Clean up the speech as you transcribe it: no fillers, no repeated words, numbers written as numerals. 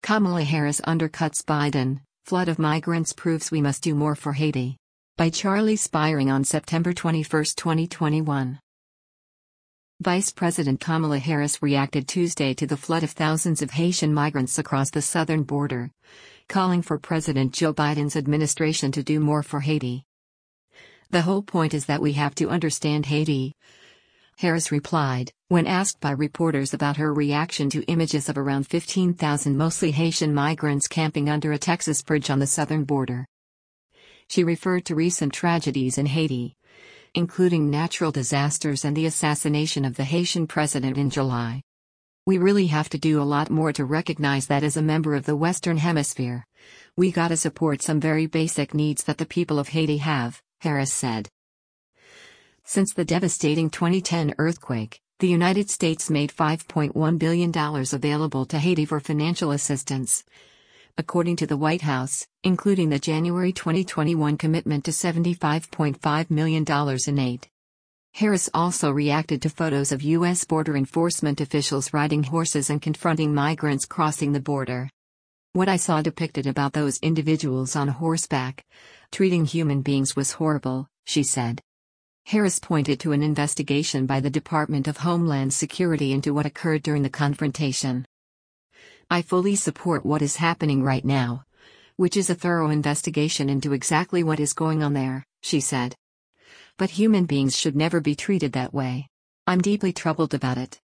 Kamala Harris undercuts Biden, flood of migrants proves we must do more for Haiti. By Charlie Spiring on September 21, 2021. Vice President Kamala Harris reacted Tuesday to the flood of thousands of Haitian migrants across the southern border, calling for President Joe Biden's administration to do more for Haiti. "The whole point is that we have to understand Haiti," Harris replied, when asked by reporters about her reaction to images of around 15,000 mostly Haitian migrants camping under a Texas bridge on the southern border. She referred to recent tragedies in Haiti, including natural disasters and the assassination of the Haitian president in July. "We really have to do a lot more to recognize that as a member of the Western Hemisphere. We gotta support some very basic needs that the people of Haiti have," Harris said. Since the devastating 2010 earthquake, the United States made $5.1 billion available to Haiti for financial assistance, according to the White House, including the January 2021 commitment to $75.5 million in aid. Harris also reacted to photos of U.S. border enforcement officials riding horses and confronting migrants crossing the border. "What I saw depicted about those individuals on horseback, treating human beings was horrible," she said. Harris pointed to an investigation by the Department of Homeland Security into what occurred during the confrontation. "I fully support what is happening right now, which is a thorough investigation into exactly what is going on there," she said. "But human beings should never be treated that way. I'm deeply troubled about it."